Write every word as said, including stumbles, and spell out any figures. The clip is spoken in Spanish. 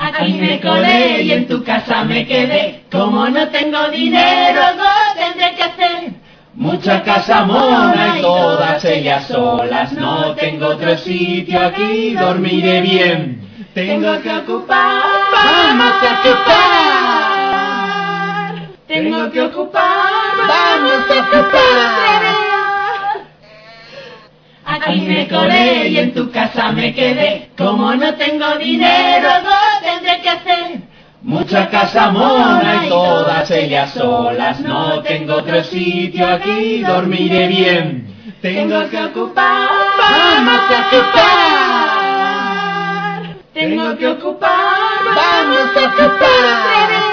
Aquí me colé y en tu casa me quedé. Como no tengo dinero, algo tendré que hacer. Mucha casa mona y todas ellas solas. No tengo otro sitio, aquí dormiré bien. Tengo que ocupar, vamos a ocupar. Tengo que ocupar, vamos a ocupar. Aquí me colé y en tu casa me quedé. Como no tengo dinero, algo tendré que hacer. Mucha casa mona y todas ellas solas. No tengo otro sitio, aquí dormiré bien. Tengo que ocupar, vamos a ocupar. Tengo que ocupar, vamos a ocupar.